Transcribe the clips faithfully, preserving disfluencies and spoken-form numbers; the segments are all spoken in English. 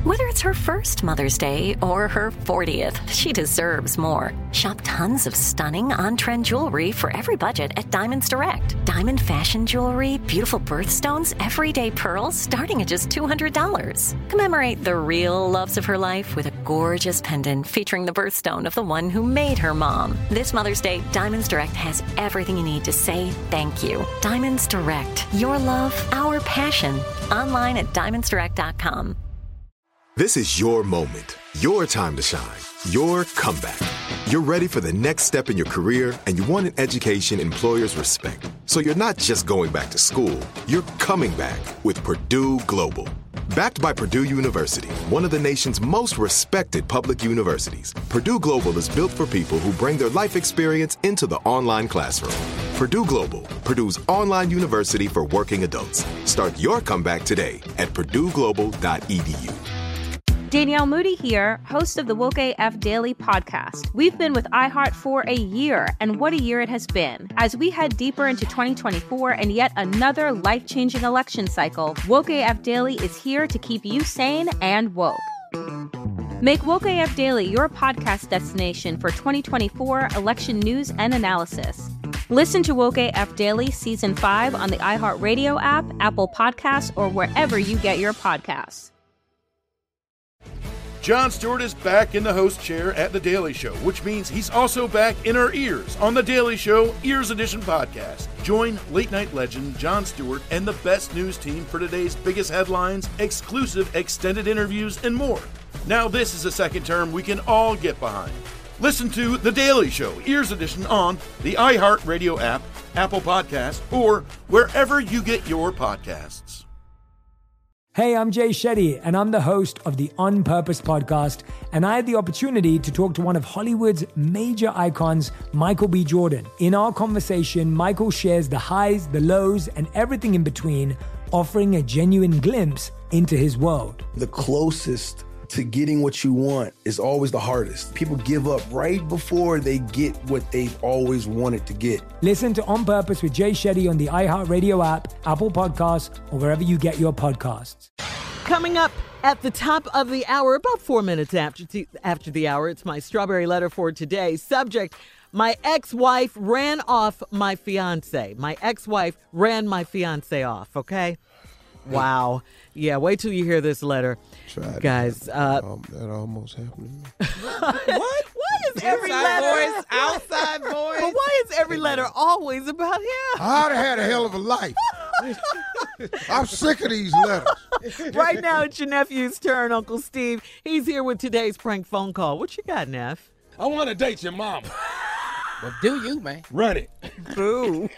Whether it's her first Mother's Day or her fortieth, she deserves more. Shop tons of stunning on-trend jewelry for every budget at Diamonds Direct. Diamond fashion jewelry, beautiful birthstones, everyday pearls starting at just two hundred dollars. Commemorate the real loves of her life with a gorgeous pendant featuring the birthstone of the one who made her mom. This Mother's Day, Diamonds Direct has everything you need to say thank you. Diamonds Direct. Your love, our passion. Online at diamonds direct dot com. This is your moment, your time to shine, your comeback. You're ready for the next step in your career, and you want an education employers respect. So you're not just going back to school, you're coming back with Purdue Global. Backed by Purdue University, one of the nation's most respected public universities, Purdue Global is built for people who bring their life experience into the online classroom. Purdue Global, Purdue's online university for working adults. Start your comeback today at purdue global dot e d u. Danielle Moody here, host of the Woke A F Daily podcast. We've been with iHeart for a year, and what a year it has been. As we head deeper into twenty twenty-four and yet another life-changing election cycle, Woke A F Daily is here to keep you sane and woke. Make Woke A F Daily your podcast destination for twenty twenty-four election news and analysis. Listen to Woke A F Daily Season five on the iHeartRadio app, Apple Podcasts, or wherever you get your podcasts. Jon Stewart is back in the host chair at The Daily Show, which means he's also back in our ears on The Daily Show Ears Edition podcast. Join late-night legend Jon Stewart and the best news team for today's biggest headlines, exclusive extended interviews, and more. Now this is a second term we can all get behind. Listen to The Daily Show Ears Edition on the iHeartRadio app, Apple Podcasts, or wherever you get your podcasts. Hey, I'm Jay Shetty, and I'm the host of the On Purpose podcast, and I had the opportunity to talk to one of Hollywood's major icons, Michael B. Jordan. In our conversation, Michael shares the highs, the lows, and everything in between, offering a genuine glimpse into his world. The closest to getting what you want is always the hardest. People give up right before they get what they've always wanted to get. Listen to On Purpose with Jay Shetty on the iHeartRadio app, Apple Podcasts, or wherever you get your podcasts. Coming up at the top of the hour, about four minutes after t- after the hour, it's my strawberry letter for today. Subject, my ex-wife ran off my fiance. My ex-wife ran my fiance off, okay? Wow. Yeah, wait till you hear this letter. Tried Guys. Uh, um, that almost happened to me. what? Why is every Inside letter... voice, outside voice. But why is every letter always about him? I'd have had a hell of a life. I'm sick of these letters. Right now, it's your nephew's turn, Uncle Steve. He's here with today's prank phone call. What you got, Neff? I want to date your mama. Well, do you, man? Run it. Boo.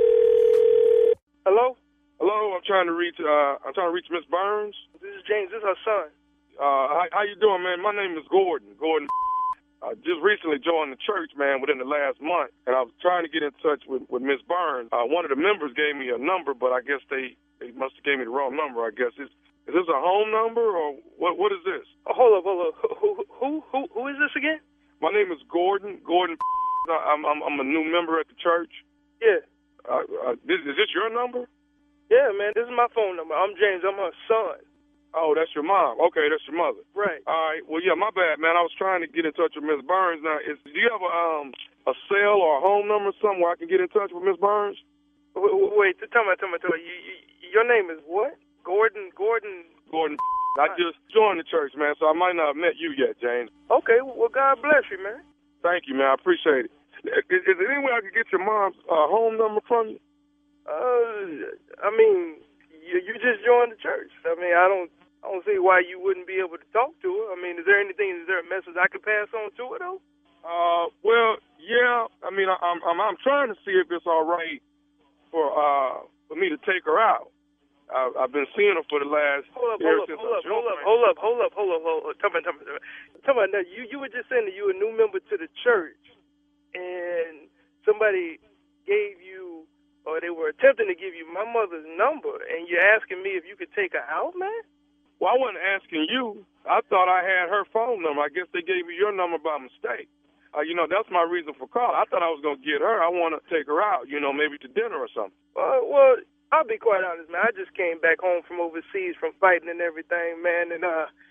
Hello? Hello, I'm trying to reach, uh, I'm trying to reach Miss Burns. This is James, this is her son. Uh, how, how you doing, man? My name is Gordon. Gordon. I just recently joined the church, man, within the last month, and I was trying to get in touch with, with Miss Burns. Uh, one of the members gave me a number, but I guess they, they must have gave me the wrong number, I guess. Is, is this a home number, or what? What is this? Oh, hold up, hold up. Who, who, who, who is this again? My name is Gordon. Gordon. I'm, I'm, I'm a new member at the church. Yeah. Uh, uh, is, is this your number? Yeah, man, this is my phone number. I'm James. I'm her son. Oh, that's your mom. Okay, that's your mother. Right. All right. Well, yeah, my bad, man. I was trying to get in touch with Miss Burns. Now, is, do you have a um a cell or a home number somewhere I can get in touch with Miss Burns? Wait, wait tell me, tell me, tell me. You, you, your name is what? Gordon, Gordon. Gordon. I just joined the church, man, so I might not have met you yet, James. Okay. Well, God bless you, man. Thank you, man. I appreciate it. Is, is there any way I could get your mom's uh, home number from you? Uh, I mean, you, you just joined the church. I mean, I don't, I don't see why you wouldn't be able to talk to her. I mean, is there anything, is there a message I could pass on to her though? Uh, well, yeah. I mean, I, I'm, I'm, I'm trying to see if it's all right for, uh, for me to take her out. I, I've been seeing her for the last. Hold up, hold up, hold up, hold up, hold up, hold up, hold up, hold up. Tell me, tell me, tell me. Tell me now. You, you were just saying that you were a new member to the church, and somebody gave you, or they were attempting to give you my mother's number, and you're asking me if you could take her out, man? Well, I wasn't asking you. I thought I had her phone number. I guess they gave you your number by mistake. Uh, you know, that's my reason for calling. I thought I was going to get her. I want to take her out, you know, maybe to dinner or something. Uh, well, I'll be quite honest, man. I just came back home from overseas from fighting and everything, man, and uh,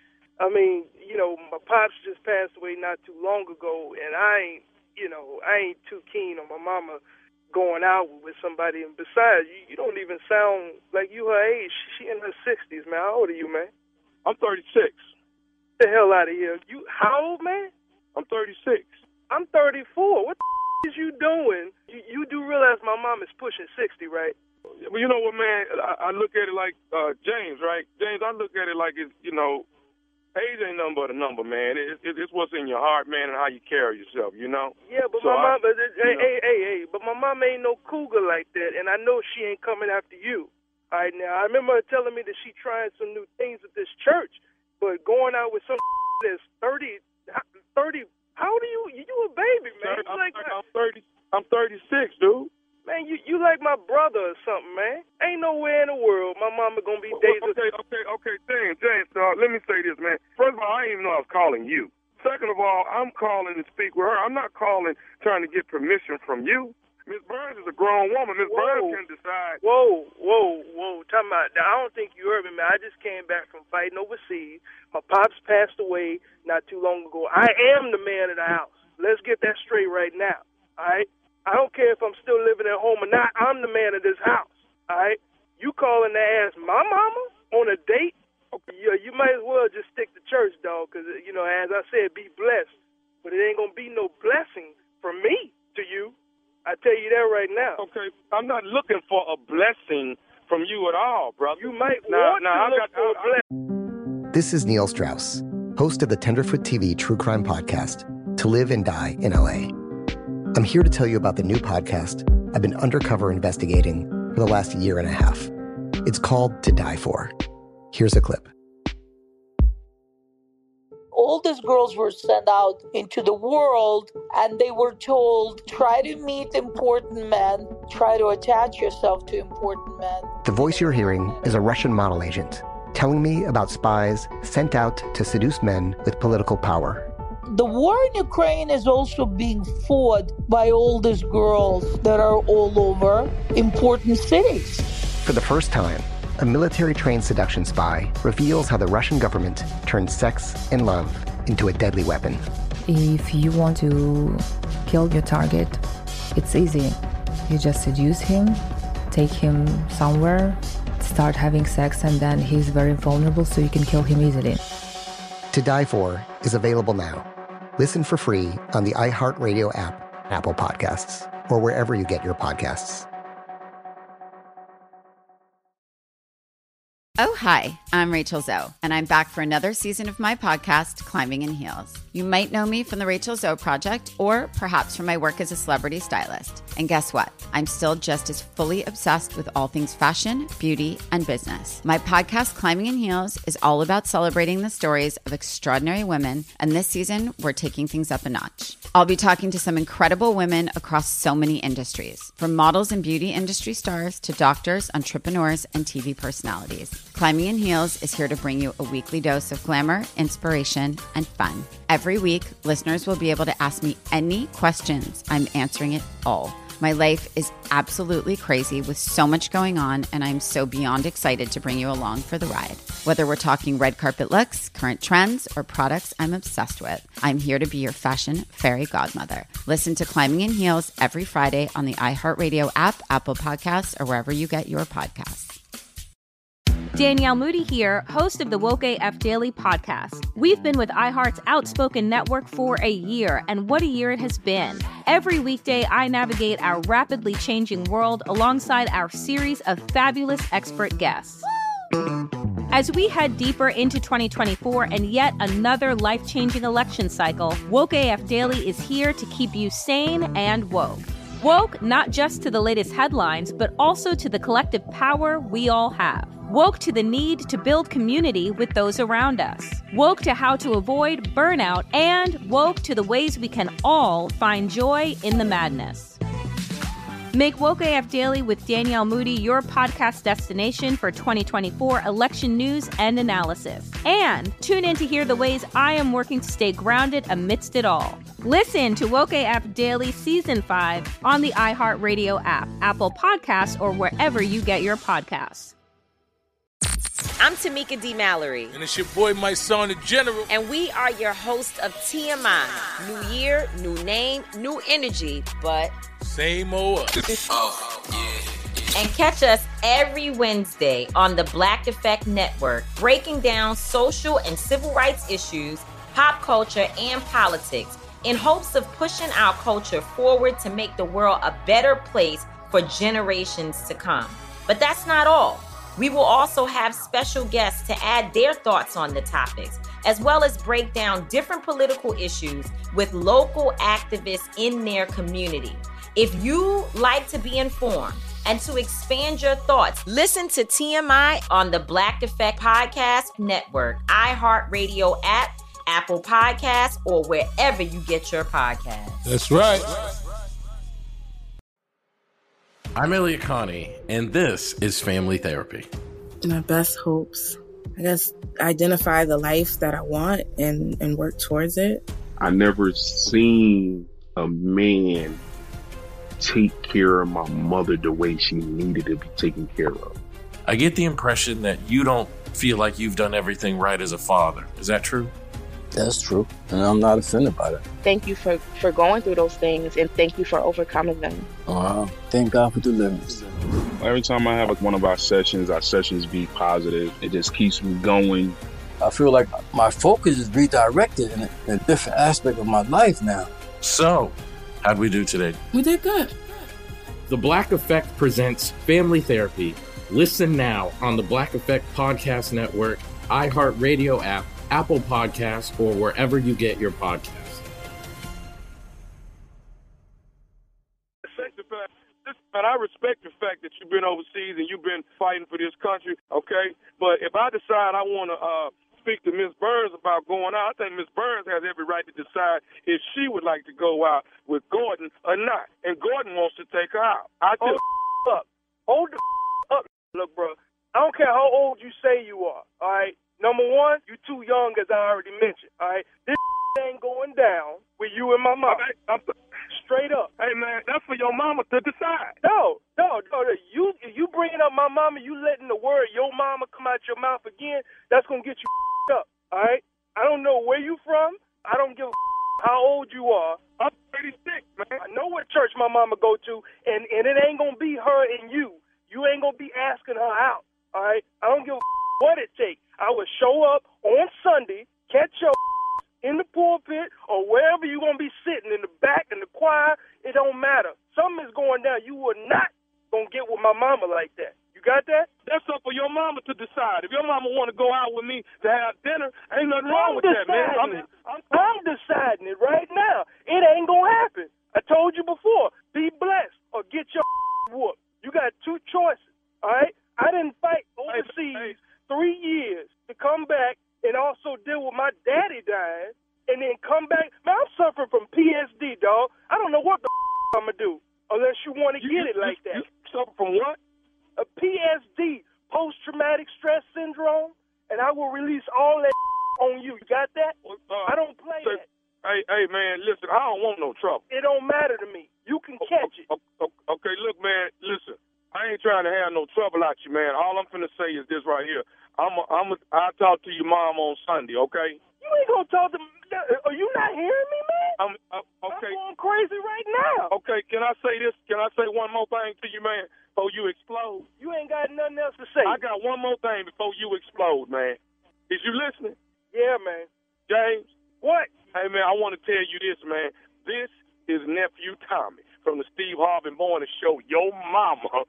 I mean, you know, my pops just passed away not too long ago, and I ain't, you know, I ain't too keen on my mama going out with somebody. And besides, you, you don't even sound like you her age. She in her sixties, man. How old are you, man? I'm thirty-six. Get the hell out of here. You how old, man? I'm thirty-six. I'm thirty-four. What the f- is you doing? You, you do realize my mom is pushing sixty, right? Well, you know what, man? I, I look at it like uh, James, right? James, I look at it like it's, you know, age ain't nothing but a number, man. It, it, it's what's in your heart, man, and how you carry yourself, you know? Yeah, but so my I, mom, but, hey, you know, hey, hey, hey, but my mom ain't no cougar like that, and I know she ain't coming after you. All right, now, I remember her telling me that she trying some new things at this church, but going out with some that's thirty, thirty, how old are you? You a baby, man. I'm, like, I'm thirty. I'm thirty-six, dude. Man, you you like my brother or something, man. Ain't nowhere in the world my mama gonna be Well, days. okay, okay, okay, James, James, uh, let me say this, man. First of all, I didn't even know I was calling you. Second of all, I'm calling to speak with her. I'm not calling trying to get permission from you. Miss Burns is a grown woman. Miss Burns can decide. Whoa, whoa, whoa. Talking about, I don't think you heard me, man. I just came back from fighting overseas. My pops passed away not too long ago. I am the man of the house. Let's get that straight right now, all right? I don't care if I'm still living at home or not. I'm the man of this house, all right? You calling to ask my mama on a date? Okay. Yeah, you might as well just stick to church, dog, because, you know, as I said, be blessed. But it ain't going to be no blessing from me to you. I tell you that right now. Okay, I'm not looking for a blessing from you at all, brother. You might now, want now, to I look got, for I, a blessing. This is Neil Strauss, host of the Tenderfoot T V true crime podcast, To Live and Die in L A. I'm here to tell you about the new podcast I've been undercover investigating for the last year and a half. It's called To Die For. Here's a clip. All these girls were sent out into the world and they were told, try to meet important men, try to attach yourself to important men. The voice you're hearing is a Russian model agent telling me about spies sent out to seduce men with political power. The war in Ukraine is also being fought by all these girls that are all over important cities. For the first time, a military-trained seduction spy reveals how the Russian government turned sex and love into a deadly weapon. If you want to kill your target, it's easy. You just seduce him, take him somewhere, start having sex, and then he's very vulnerable, so you can kill him easily. To Die For is available now. Listen for free on the iHeartRadio app, Apple Podcasts, or wherever you get your podcasts. Oh, hi, I'm Rachel Zoe, and I'm back for another season of my podcast, Climbing in Heels. You might know me from the Rachel Zoe Project, or perhaps from my work as a celebrity stylist. And guess what? I'm still just as fully obsessed with all things fashion, beauty, and business. My podcast, Climbing in Heels, is all about celebrating the stories of extraordinary women, and this season, we're taking things up a notch. I'll be talking to some incredible women across so many industries, from models and beauty industry stars to doctors, entrepreneurs, and T V personalities. Climbing in Heels is here to bring you a weekly dose of glamour, inspiration, and fun. Every week, listeners will be able to ask me any questions. I'm answering it all. My life is absolutely crazy with so much going on, and I'm so beyond excited to bring you along for the ride. Whether we're talking red carpet looks, current trends, or products I'm obsessed with, I'm here to be your fashion fairy godmother. Listen to Climbing in Heels every Friday on the iHeartRadio app, Apple Podcasts, or wherever you get your podcasts. Danielle Moody here, host of the Woke A F Daily podcast. We've been with iHeart's Outspoken Network for a year, and what a year it has been. Every weekday, I navigate our rapidly changing world alongside our series of fabulous expert guests. As we head deeper into twenty twenty-four and yet another life-changing election cycle, Woke A F Daily is here to keep you sane and woke. Woke not just to the latest headlines, but also to the collective power we all have. Woke to the need to build community with those around us. Woke to how to avoid burnout, and woke to the ways we can all find joy in the madness. Make Woke A F Daily with Danielle Moody your podcast destination for twenty twenty-four election news and analysis. And tune in to hear the ways I am working to stay grounded amidst it all. Listen to Woke A F Daily Season five on the iHeartRadio app, Apple Podcasts, or wherever you get your podcasts. I'm Tamika D. Mallory. And it's your boy, my son, the General. And we are your hosts of T M I. New year, new name, new energy, but same old us. Oh, yeah. And catch us every Wednesday on the Black Effect Network, breaking down social and civil rights issues, pop culture, and politics in hopes of pushing our culture forward to make the world a better place for generations to come. But that's not all. We will also have special guests to add their thoughts on the topics, as well as break down different political issues with local activists in their community. If you like to be informed and to expand your thoughts, listen to T M I on the Black Effect Podcast Network, iHeartRadio app, Apple Podcasts, or wherever you get your podcasts. That's right. I'm Elliot Connie, and this is Family Therapy. My best hopes, I guess, identify the life that I want and, and work towards it. I never seen a man take care of my mother the way she needed to be taken care of. I get the impression that you don't feel like you've done everything right as a father. Is that true? That's true, and I'm not offended by that. Thank you for, for going through those things, and thank you for overcoming them. Wow. Thank God for deliverance. Every time I have like one of our sessions, our sessions be positive. It just keeps me going. I feel like my focus is redirected in a, in a different aspect of my life now. So, how'd we do today? We did good. The Black Effect presents Family Therapy. Listen now on the Black Effect Podcast Network, iHeartRadio app, Apple Podcasts, or wherever you get your podcasts. And I respect the fact that you've been overseas and you've been fighting for this country, okay? But if I decide I want to uh, speak to Miz Burns about going out, I think Miz Burns has every right to decide if she would like to go out with Gordon or not. And Gordon wants to take her out. I just... Hold up. Hold the up. Look, bro, I don't care how old you say you are, all right? Number one, you too young, as I already mentioned, all right? This ain't going down with you and my mom. Okay, I'm straight up. Hey, man, that's for your mama to decide. No, no, no. You you bringing up my mama, you letting the word your mama come out your mouth again, that's going to get you up, all right? I don't know where you from. I don't give a how old you are. I'm thirty-six, man. I know what church my mama go to, and, and it ain't going to be her and you. You ain't going to be asking her out, all right? I don't give a what it takes. I will show up on Sunday, catch your in the pulpit or wherever you're going to be sitting, in the back, in the choir. It don't matter. Something is going down. You are not going to get with my mama like that. You got that? That's up for your mama to decide. If your mama want to go out with me to have dinner, ain't nothing wrong I'm with that, man. I'm, I'm, I'm deciding it right now. It ain't going to happen. I told you before, be blessed or get your whooped. You got two choices, all right? I didn't fight overseas hey, hey. three years to come back and also deal with my daddy dying and then come back. Man, I'm suffering from P S D, dog. I don't know what the f- I'm going to do unless you want to get you, it like you, that. You suffer from what? A P S D, post-traumatic stress syndrome, and I will release all that on you. You got that? Well, uh, I don't play say, that. Hey, hey, man, listen, I don't want no trouble. It don't matter to me. You can catch it. Okay, look, man, listen. I ain't trying to have no trouble out you, man. All I'm finna say is this right here. I'm a, I'm a, I'll talk to your mom on Sunday, okay? You ain't gonna talk to me. Are you not hearing me, man? I'm, uh, okay. I'm going crazy right now. Okay, can I say this? Can I say one more thing to you, man, before you explode? You ain't got nothing else to say. I got one more thing before you explode, man. Is you listening? Yeah, man. James? What? Hey, man, I want to tell you this, man. This is nephew Tommy from the Steve Harvey Morning Show. Your mama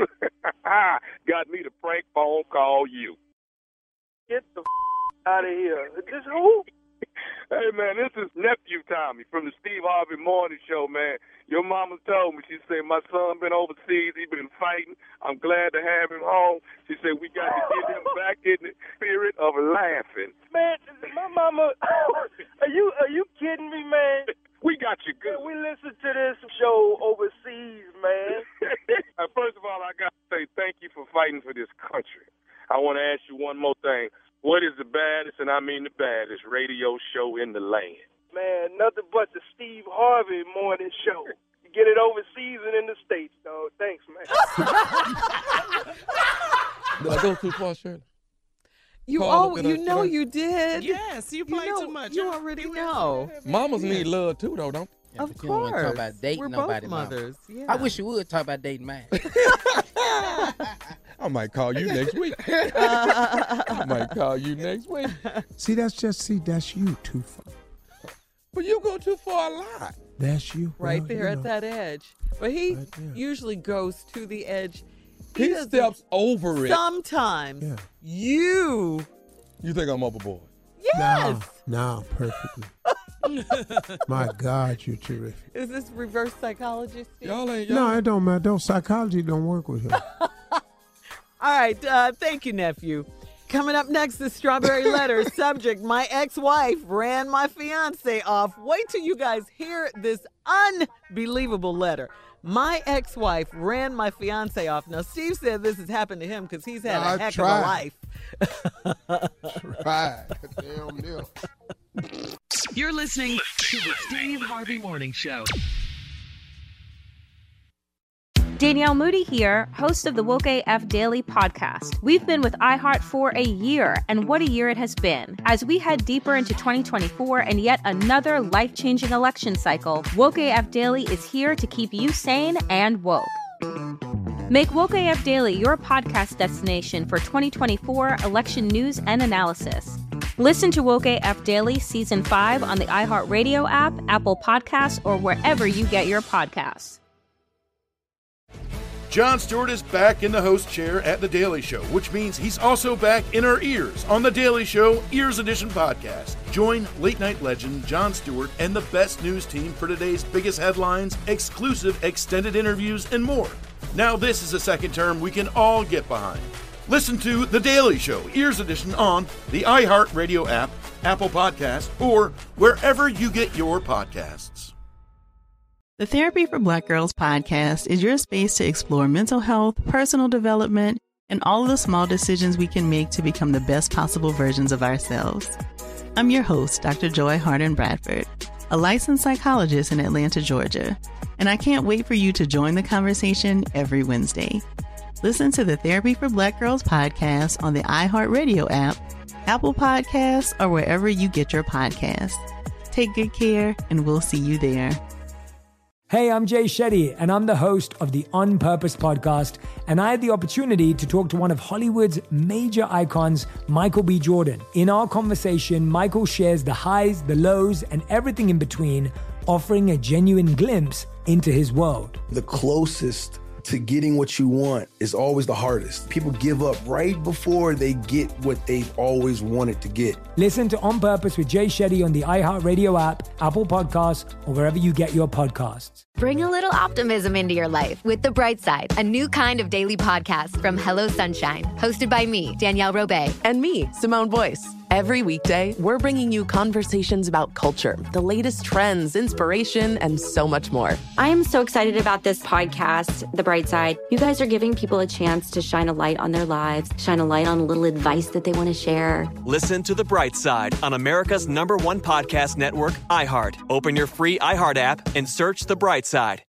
got me to prank phone call you. Get the f- out of here. This who? Hey, man, this is nephew Tommy from the Steve Harvey Morning Show, man. Your mama told me, she said, my son been overseas. He been fighting. I'm glad to have him home. She said, we got to get him back in the spirit of laughing. Man, my mama, are you are you kidding me, man? We got you good. Man, we listen to this show overseas, man. First of all, I got to say thank you for fighting for this country. I want to ask you one more thing. What is the baddest, and I mean the baddest, radio show in the land? Man, nothing but the Steve Harvey Morning Show. You get it overseas and in the States, dog. Thanks, man. Did I go too far, Shirley? You Call all, it you a- know a- you did. Yes, you play know, too much. You already know. Mamas need love too, though, don't they? Yeah, Of but you don't want to talk course. about dating We're nobody. both mama. mothers. Yeah. I wish you would talk about dating mine. I might call you next week. I might call you next week. See, that's just, see, that's you too far. But you go too far a lot. That's you. Right Well, there you at know. that edge. But he Right there. usually goes to the edge. He, doesn't- steps over it. Sometimes Yeah. you, You think I'm overboard? yes. No, no, perfectly. My God, you're terrific. Is this reverse psychology, Steve? Y'all ain't y'all. No, it don't matter. Don't psychology don't work with him. All right. Uh, thank you, nephew. Coming up next, the Strawberry Letter. Subject: my ex-wife ran my fiance off. Wait till you guys hear this unbelievable letter. My ex-wife ran my fiance off. Now, Steve said this has happened to him because he's had I a heck tried. of a life. Right. Damn deal. You're listening to the Steve Harvey Morning Show. Danielle Moody here, host of the Woke A F Daily podcast. We've been with iHeart for a year, and what a year it has been. As we head deeper into twenty twenty-four and yet another life-changing election cycle, Woke A F Daily is here to keep you sane and woke. Make Woke A F Daily your podcast destination for twenty twenty-four election news and analysis. Listen to Woke A F Daily Season five on the iHeartRadio app, Apple Podcasts, or wherever you get your podcasts. Jon Stewart is back in the host chair at The Daily Show, which means he's also back in our ears on The Daily Show Ears Edition podcast. Join late-night legend Jon Stewart and the best news team for today's biggest headlines, exclusive extended interviews, and more. Now this is a second term we can all get behind. Listen to The Daily Show Ears Edition on the iHeartRadio app, Apple Podcasts, or wherever you get your podcasts. The Therapy for Black Girls podcast is your space to explore mental health, personal development, and all of the small decisions we can make to become the best possible versions of ourselves. I'm your host, Doctor Joy Harden Bradford, a licensed psychologist in Atlanta, Georgia, and I can't wait for you to join the conversation every Wednesday. Listen to the Therapy for Black Girls podcast on the iHeartRadio app, Apple Podcasts, or wherever you get your podcasts. Take good care, and we'll see you there. Hey, I'm Jay Shetty, and I'm the host of the On Purpose podcast, and I had the opportunity to talk to one of Hollywood's major icons, Michael B. Jordan. In our conversation, Michael shares the highs, the lows, and everything in between, offering a genuine glimpse into his world. The closest to getting what you want is always the hardest. People give up right before they get what they've always wanted to get. Listen to On Purpose with Jay Shetty on the iHeartRadio app, Apple Podcasts, or wherever you get your podcasts. Bring a little optimism into your life with The Bright Side, a new kind of daily podcast from Hello Sunshine, hosted by me, Danielle Robay. And me, Simone Boyce. Every weekday, we're bringing you conversations about culture, the latest trends, inspiration, and so much more. I am so excited about this podcast, The Bright Side. You guys are giving people a chance to shine a light on their lives, shine a light on a little advice that they want to share. Listen to The Bright Side on America's number one podcast network, iHeart. Open your free iHeart app and search The Bright Side.